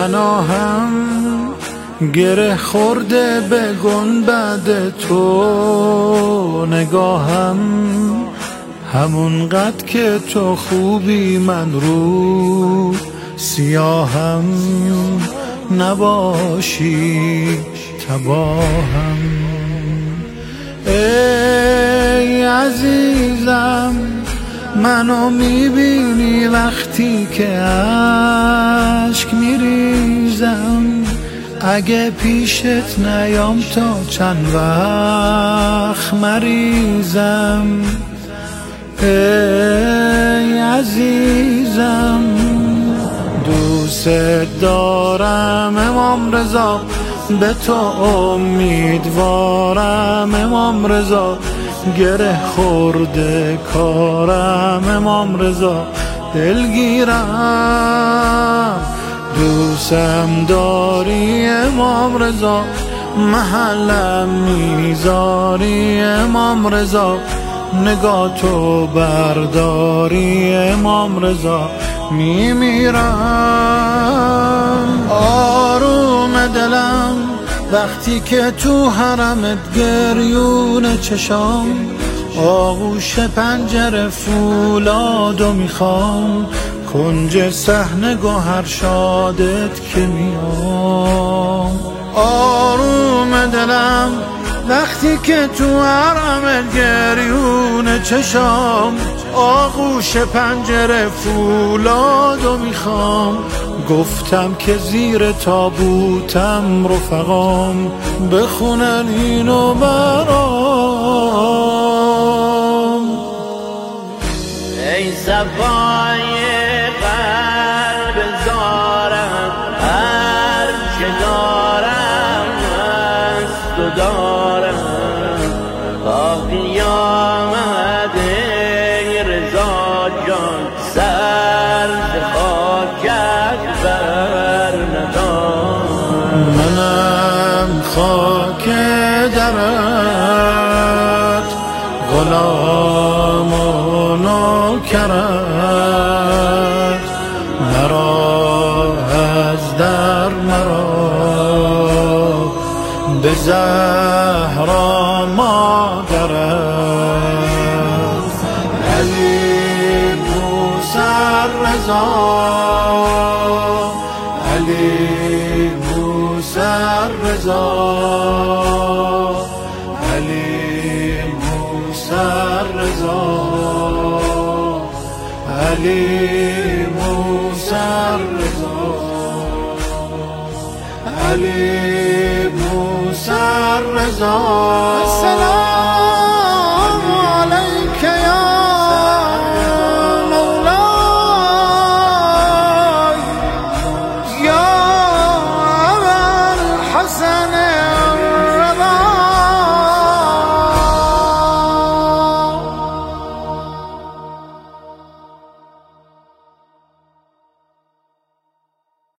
پناهم گره خورده به گنبد تو، نگاهم همونقدر که تو خوبی من رو سیاهم، نباشی تباهم. ای عزیزم منو میبینی وقتی که اشک میریزم، اگه پیشت نیام تا چند وقت مریضم. ای عزیزم دوست دارم امام رضا، به تو امیدوارم امام رضا، گره خورده کارم امام رضا، دلگیرم دوستم داری امام رضا، محلم میذاری امام رضا، نگاه تو برداری امام رضا، میمیرم. آروم دلم وقتی که تو حرمت گریون چشام، آغوش پنجره فولادو میخوام، کنج صحنه گوهر شادت که میام. آروم دلم وقتی که تو حرمت گریون چشام، آغوش پنجره فولادو میخوام، گفتم که زیر تابوتم رفقام بخونن اینو برام. ای صفای قلب زارم، هر چه دارم از تو دارم، تا قیامت ای رضا جان، سر ز خاکت بر ندارم. منم خاک درت، غلام و نوکرت، مرا از در مرا به زهرا مادرت، علی موسی رضا، علی موسی رضا، علی موسی رضا، علی موسی رضا، علی موسی رضا.